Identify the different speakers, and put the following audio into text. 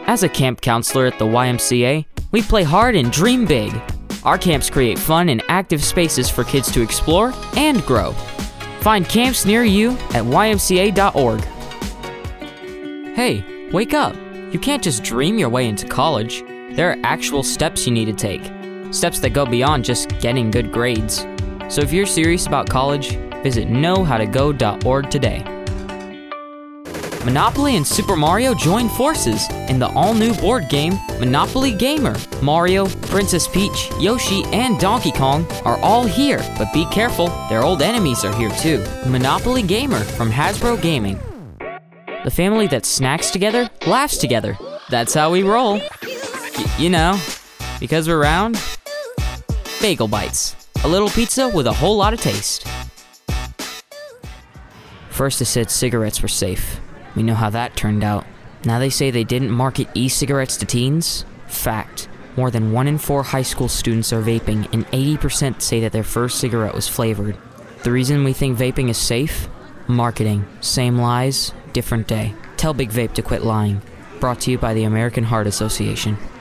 Speaker 1: As a camp counselor at the YMCA, we play hard and dream big. Our camps create fun and active spaces for kids to explore and grow. Find camps near you at ymca.org. Hey, wake up. You can't just dream your way into college. There are actual steps you need to take. Steps that go beyond just getting good grades. So if you're serious about college, visit knowhowtogo.org today. Monopoly and Super Mario join forces in the all-new board game, Monopoly Gamer. Mario, Princess Peach, Yoshi, and Donkey Kong are all here, but be careful, their old enemies are here too. Monopoly Gamer from Hasbro Gaming. The family that snacks together, laughs together. That's how we roll. You know, because we're round. Bagel Bites. A little pizza with a whole lot of taste. First it said cigarettes were safe. We know how that turned out. Now they say they didn't market e-cigarettes to teens. Fact. More than 1 in 4 high school students are vaping, and 80% say that their first cigarette was flavored. The reason we think vaping is safe? Marketing. Same lies, different day. Tell Big Vape to quit lying. Brought to you by the American Heart Association.